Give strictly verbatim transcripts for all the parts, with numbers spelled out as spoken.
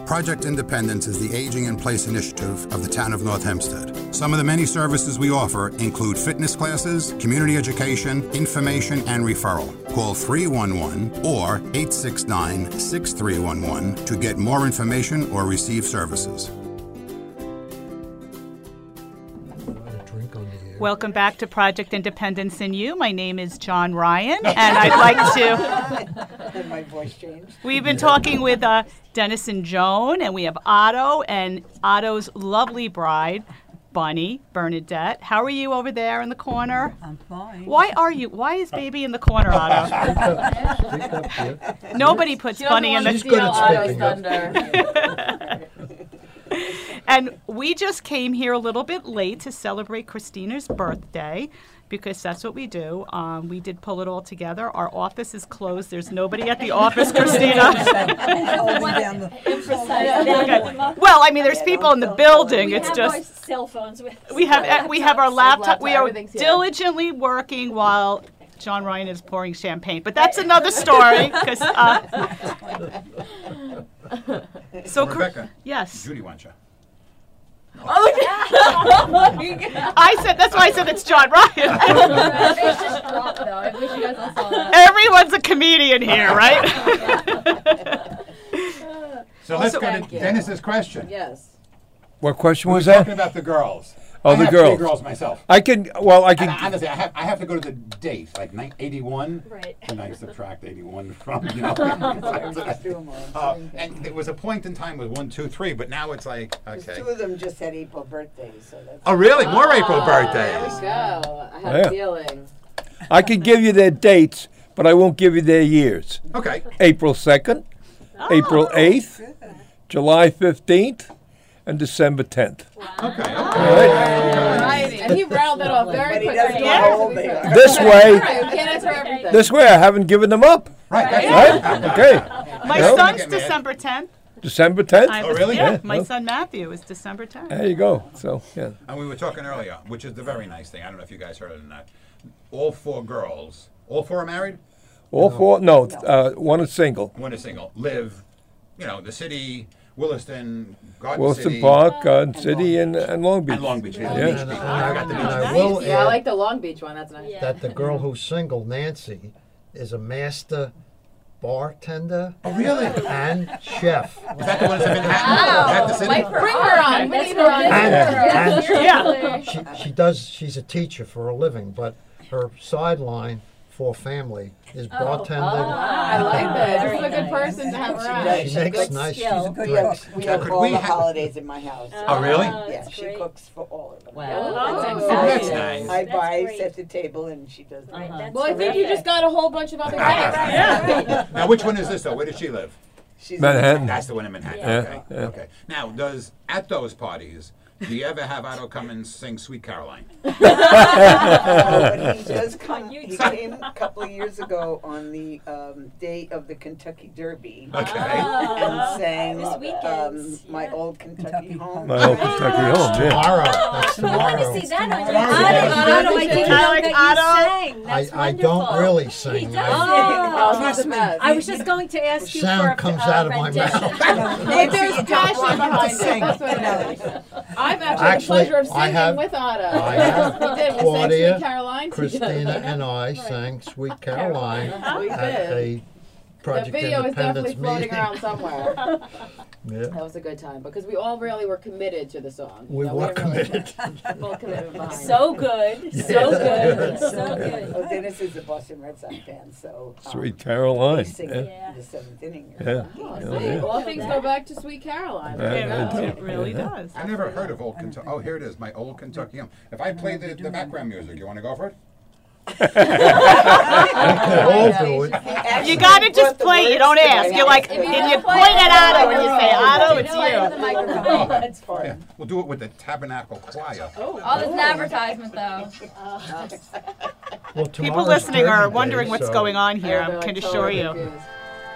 Project Independence is the Aging in Place initiative of the town of North Hempstead. Some of the many services we offer include fitness classes, community education, information, and referral. Call three one one or eight six nine, six three one one to get more information or receive services. Welcome back to Project Independence in You. My name is John Ryan, and I'd like to... And my voice changed. We've been talking with uh, Dennis and Joan, and we have Otto and Otto's lovely bride, Bunny Bernadette. How are you over there in the corner? I'm fine. Why are you? Why is baby in the corner, Otto? Nobody puts Bunny in the... She's good at speaking. And we just came here a little bit late to celebrate Christina's birthday, because that's what we do. Um, we did pull it all together. Our office is closed. There's nobody at the office, Christina. Okay. Well, I mean, there's people in the building. It's just cell phones with we have we have our laptop. We are diligently working while John Ryan is pouring champagne. But that's another story. Cause, uh, so Rebecca. Yes. Judy wants you. Oh, I said, that's why I said it's John Ryan. Everyone's a comedian here, right? So let's So go to Dennis's question. Yes. What question We was were that? talking about the girls. Oh, I the have girls. Three girls myself. I can. Well, I can. And honestly, I have, I have to go to the date, like ni- eighty-one. Right. And I subtract eighty-one from, you know. uh, and there was a point in time with one, two, three, but now it's like, okay. Two of them just had April birthdays, so that's. Oh, really? More Oh, April There we birthdays. go. I had Yeah. a feeling. I can give you their dates, but I won't give you their years. Okay. April second, April eighth, July fifteenth, and December tenth. Okay. Okay. Right. And he rounded off very But he quickly. doesn't know how old they are. This way, Right, we can't answer everything. this way, I haven't given them up. Right. That's Right? Okay. My No. son's Get mad. December tenth. December tenth. I Oh, was- really? Yeah, Yeah. my No. son Matthew is December tenth. There you go. So yeah. And we were talking earlier, which is the very nice thing. I don't know if you guys heard it or not. All four girls, all four are married? All four. No, uh, one is single. One is single. Live, you know, the city, Williston, Garden Wilson City. Park, Garden City, and, and Long Beach. And Long Beach. Yeah. Long Beach. And, Beach. and I I, forgot the and beach. I will Yeah, I add like the Long Beach one. That's nice. Yeah. that the girl who's single, Nancy, is a master bartender Oh, really? and chef. Is that the one that's in Manhattan? Is that the city? Like, bring her on. We That's need her on. And, and Yeah. she, she does. She's a teacher for a living, but her sideline for family is bartending. I like that. This is a Very good nice. person to have She around. does. She She's a makes good nice skill. We drinks. have, we Now, have could all we the have- holidays in my house. Oh, really? Oh, Yeah, that's she great. cooks for all of them. Wow. Oh, That's That's exciting. nice. I That's buy, great. set the table, and she does Right, that. that's Well, I think you terrific. just got a whole bunch of other things. Yeah. Now, which one is this, though? Where does she live? She's Manhattan. That's the one in Manhattan. Yeah. Okay. Yeah. Okay. Now, does, at those parties, do you ever have Otto come and sing Sweet Caroline? Oh, but he does come. You He do. came a couple of years ago on the um, day of the Kentucky Derby Okay. and sang This um, weekend's, my yeah. old Kentucky, home. My old Kentucky home. Yeah. Tomorrow. That's I tomorrow. want to see that on your Tomorrow. Otto, Otto, I didn't I know like that Otto. you sang. That's I, I don't wonderful. really He sing. does I, Oh, sing. he's the best. I was just going to ask you for sound a comes uh, out of my rendition. mouth. But there's passion behind it. That's what it is. I've actually, Actually, had the pleasure of I singing have- with Otto. I have We did. We sang Claudia, Sweet Caroline Christina together. and I sang Sweet Caroline We at did. a The Project video is definitely Independence floating meeting. around somewhere. Yeah. That was a good time because we all really were committed to the song. We You know, were didn't really- committed. Full commitment behind it. So good. So good. So good. Oh, Dennis is a Boston Red Sox fan, so um, Sweet they Caroline. sing Yeah. it in the seventh inning. Yeah. Oh, Yeah, see, yeah. all things go back to Sweet Caroline. Yeah, There you yeah, go. yeah. It really does. I never heard of Old Kentucky. Oh, here it is, my Old Kentucky Home. If I play the, the background music, you want to go for it? We could all do it. You gotta just play it. You don't ask. You're like, If you and you don't play point it, at Otto and you oh, say, Otto, it's Play it in the you. microphone. That's fun. Yeah. We'll do it with the Tabernacle Choir. Oh, Oh, there's an advertisement though. Well, People tomorrow's listening are Derby wondering Day, what's so- going on here. they're I like can totally assure you. confused.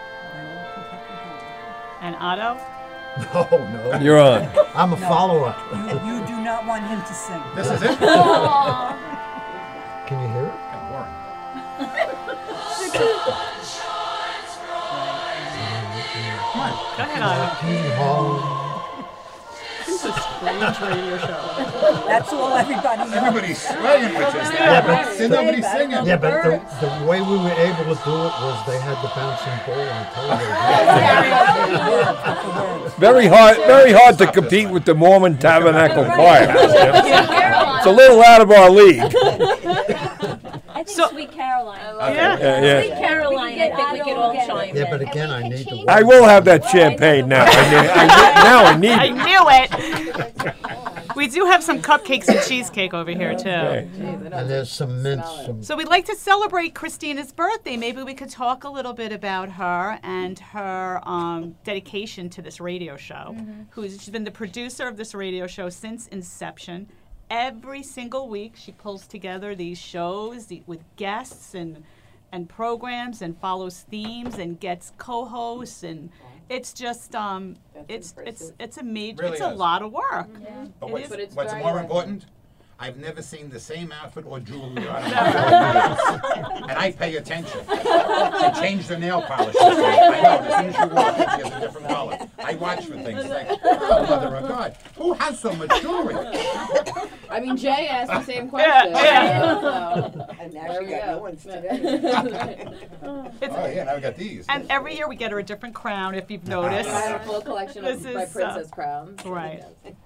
And Otto? No, no. You're on. I'm a follower. You do not want him to sing. This is it? Can you hear it? Yeah, boring. Come on. Go ahead, Ira. Teen home. This is a strange radio show. That's all everybody knows. Everybody's swaying with this. Then nobody's singing. Yeah, but the, the way we were able to do it was they had the bouncing ball on television. Very hard, very hard to compete with the Mormon Tabernacle Choir. It's a little out of our league. I think So- Sweet Caroline. Yeah. Yeah, yeah. Sweet Caroline, I think we could all chime in. Yeah, but again, I need to. I will have that champagne now. I need, I need, now I need I it. knew it. We do have some cupcakes and cheesecake over here, too. Okay. And there's some mints. Some, So we'd like to celebrate Christina's birthday. Maybe we could talk a little bit about her and her um, dedication to this radio show. Who's she's been the producer of this radio show since inception. Every single week, she pulls together these shows the, with guests and and programs and follows themes and gets co-hosts, and it's just um it's it's it's a major Really it's a is. lot of work. But It what's, is. But it's what's very more worth it. important, I've never seen the same outfit or jewelry on her. And I pay attention. She changed her nail polish. this week. I know, as soon as she walked in, she has a different color. I watch for things like, oh, mother of God, who has so much jewelry? I mean, Jay asked the same question. yeah. So, And now there she we got go. new ones today. It's, Oh, yeah, now we got these. and every year we get her a different crown, if you've noticed. I have a full collection of This my is, uh, princess crowns. right.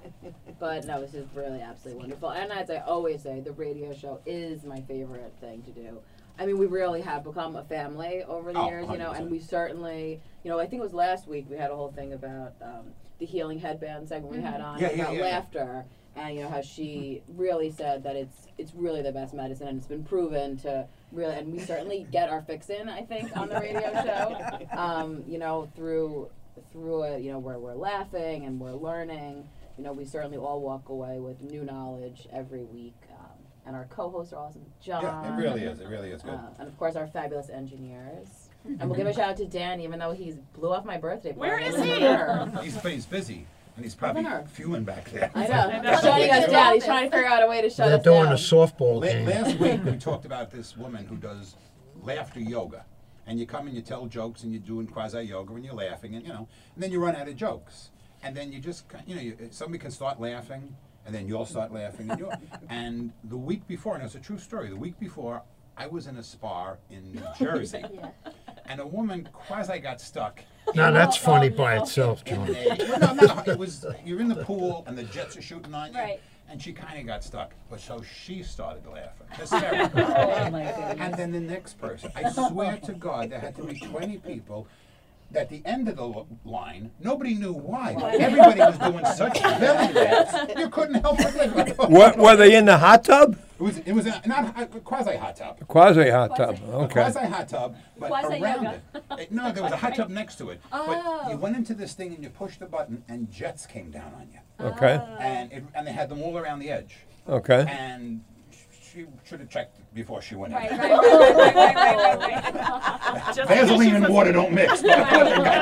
But no, this is really absolutely wonderful. And as I always say, the radio show is my favorite thing to do. I mean, we really have become a family over the Oh, years, you know, one hundred percent. and we certainly, you know, I think it was last week we had a whole thing about um, the healing headband segment we had on Yeah, yeah, about yeah, yeah. laughter. And you know how she really said that it's it's really the best medicine, and it's been proven to really. And we certainly get our fix in, I think, on the radio show. Um, you know, through through it, you know, where we're laughing and we're learning. You know, we certainly all walk away with new knowledge every week. Um, and our co-hosts are awesome, John. Yeah, it really is. It really is good. Uh, and of course, our fabulous engineers. And we'll give a shout out to Dan, even though he's blew off my birthday party. Where is Look he? at her. He's, but he's busy, and he's probably Governor. fuming back there. I know. He's shutting us down. He's trying to figure out a way to shut they're us doing down. a softball La- game. Last week we talked about this woman who does laughter yoga, and you come and you tell jokes and you're doing quasi yoga and you're laughing and you know, and then you run out of jokes, and then you just ki- you know you, somebody can start laughing and then you'll start laughing and you and the week before, and it's a true story. The week before, I was in a spa in New Jersey, and a woman quasi got stuck. Now that's funny by itself, John. in a- well, no, no, it was you're in the pool and the jets are shooting on you. Right. And she kind of got stuck, but so she started laughing, hysterical. Oh, my goodness. And then the next person, I swear to God, there had to be twenty people. At the end of the lo- line, nobody knew why. But everybody was doing such belly laughs, you couldn't help but laugh. What, were they in the hot tub? It was, it was a, not a quasi hot tub. Quasi hot tub. A Okay. quasi hot tub, but Quasi around yoga. it. it. No, there was a hot tub next to it. Oh. But you went into this thing and you pushed the button, and jets came down on you. Okay. And it, and they had them all around the edge. Okay. And she should have checked before she went Right, in. right, right, right, right, right, right, right. Just Vaseline and water don't mix. But, I thought they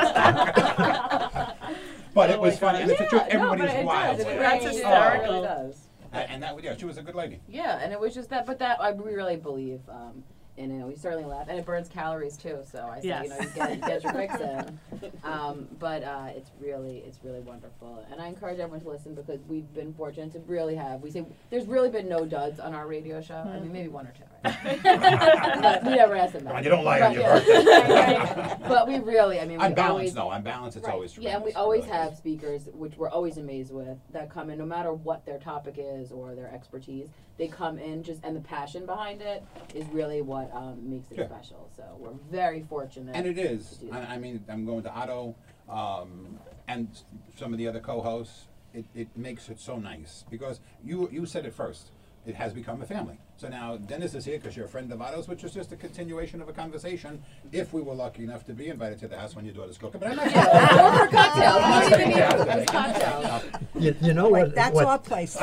got stuck. But it was funny. And it's a truth. Yeah, no, but Everybody's it wild. does. It with That's it. really- hysterical. It really does. And and that, yeah, she was a good lady. Yeah, and it was just that, but that I we really believe um, in it. We certainly laugh, and it burns calories too. So I say, Yes. you know, you get, you get your fix in. Um, but uh, it's really, it's really wonderful, and I encourage everyone to listen because we've been fortunate to really have. We say there's really been no duds on our radio show. I mean, maybe one or two, right? But we never asked them Come on, that. you don't lie on But, your yeah. birthday. But we really, I mean, we I'm balanced, always. though. I'm balanced. It's Right. always Yeah, and we tremendous. It always really have is. speakers, which we're always amazed with, that come in no matter what their topic is or their expertise. They come in just, and the passion behind it is really what um, makes it Sure. special. So we're very fortunate. And it is. to do I, that. I mean, I'm going to Otto um, and s- some of the other co-hosts. It, it makes it so nice because you you said it first. It has become a family. So now Dennis is here because you're a friend of Otto's, which is just a continuation of a conversation. If we were lucky enough to be invited to the house when your daughter's cooking, but I'm not. Or for cocktails. We don't even need it. It's cocktails. You, you know Right, what? that's what, our place.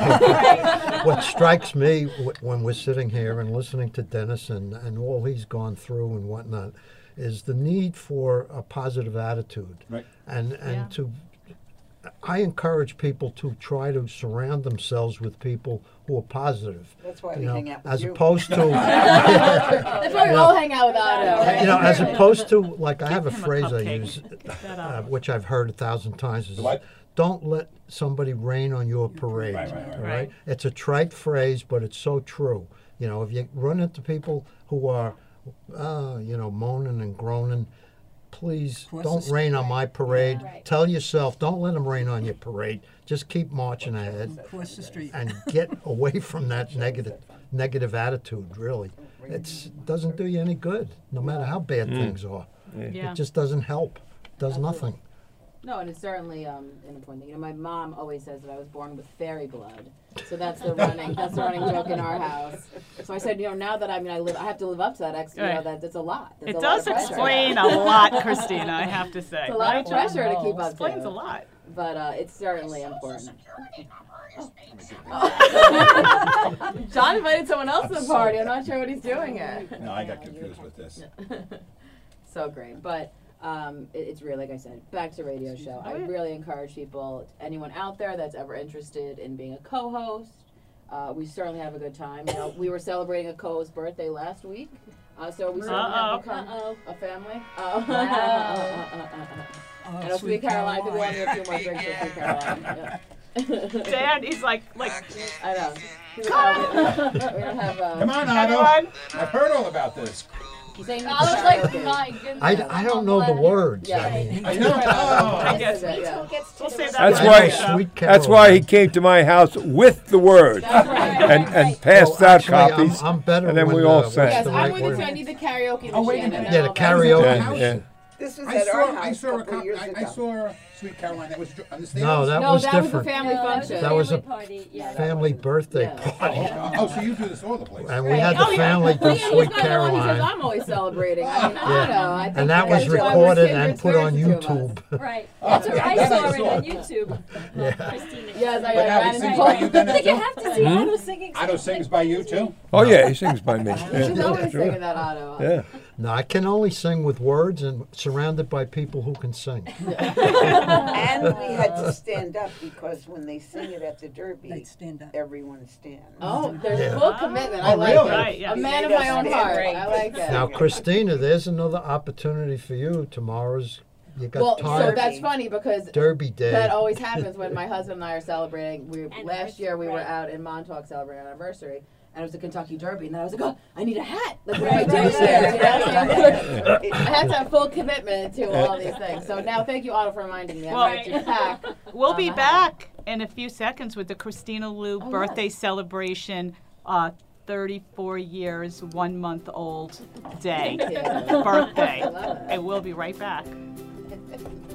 what strikes me w- when we're sitting here and listening to Dennis and, and all he's gone through and whatnot is the need for a positive attitude Right. and and Yeah. to I encourage people to try to surround themselves with people who are positive. That's why you we know, hang out with as you. opposed to That's why we you all know, hang out with Otto, right? you know, as opposed to like I have a him a phrase I cupcake. use, that uh, up. which I've heard a thousand times. Is What? Don't let somebody rain on your parade. Right, right, right. all right? Right. It's a trite phrase, but it's so true. You know, if you run into people who are, uh, you know, moaning and groaning, please Cross don't the rain on my parade. Yeah, right. Tell yourself, don't let them rain on your parade. Just keep marching ahead Across the street. and get away from that negative negative attitude. Really, it doesn't do you any good, no matter how bad things are. Yeah. It just doesn't help. Does nothing. No, and it's certainly um, an important thing. You know, my mom always says that I was born with fairy blood, so that's the running that's the running joke in our house. So I said, you know, now that I mean I live, I have to live up to that. Ex- you know, Right. that that's a lot. That's It a lot does of pressure. explain a lot, Christina, I have to say. It's a lot of right? pressure to keep up Explains to. a lot. But uh, it's certainly important. John invited someone else to the party. I'm not sure what he's doing here. No, I got confused with this. So great, but um, it, it's really, like I said, back to radio show. I really encourage people, anyone out there that's ever interested in being a co-host. Uh, we certainly have a good time. You know, we were celebrating a co-host's birthday last week, uh, so we certainly Uh-oh. have become Uh-oh. a family. Oh. Oh, I know, sweet Caroline. I think we only have a few more drinks for sweet Caroline. Yeah. Dad, he's like, like, I know. He's like, we don't have. Uh, Come on, Otto. anyone? I've heard all about this. He's saying I was like, karaoke. my goodness. I, I don't know the words. Yeah. I mean, I know. Oh. I guess. Yeah, yeah. We'll say that. That's for I why- know the show. Sweet That's why he Caroline. came to my house with the words That's right. and, and passed Well, out actually, I'm- copies. I'm, better and then when, we all uh, sang. what's Yes, the I'm right with you word? too. I need the karaoke machine. Oh, wait a and minute. then Yeah, the I'll- karaoke. Yeah, yeah. This was I at saw, our I house saw a a couple cop, years I, ago. I saw Sweet Caroline that was dr- on the stage. No, that No, was that was different. the family No, function. That was a party. Yeah. Family birthday Yeah. party. Oh, oh, so you do this all the place. And we had the Oh, yeah. family do Well, yeah, he's Sweet not the one who says Caroline. I'm always celebrating. I mean, I Yeah. don't know. I think And that was that's why we're recorded kindred and put on spirits, the two of us. YouTube. Right. That's what I that I saw it saw. on YouTube. Yeah. Christina. Yes, I But I now he ran sings into by you then I think you too? have to see Otto singing. Otto sings by you too? Oh, yeah, he sings by me. She's Yeah, always sure. singing that Otto. Yeah. No, I can only sing with words and surrounded by people who can sing. And we had to stand up because when they sing it at the Derby, They'd stand up. everyone stands. Oh, there's Yeah. full commitment. I Oh, like really? it. Right, yeah. A man of They my own don't heart. stand. I like it. Now, Christina, there's another opportunity for you. Tomorrow's, you got Well, so time. that's funny because Derby Day. that always happens when my husband and I are celebrating. We And last year we were right. out in Montauk celebrating our anniversary, and it was the Kentucky Derby, and then I was like, oh, I need a hat. Like, what do I Right, do right, here? right. You know? I had to have full commitment to all these things. So now, thank you, Otto, for reminding me. I'm Well, going to pack. We'll on be the hat. back in a few seconds with the Christina Lou Oh, birthday yes. celebration. Uh, thirty-four years, one month old day. Thank you. Birthday. I love it. And we'll be right back.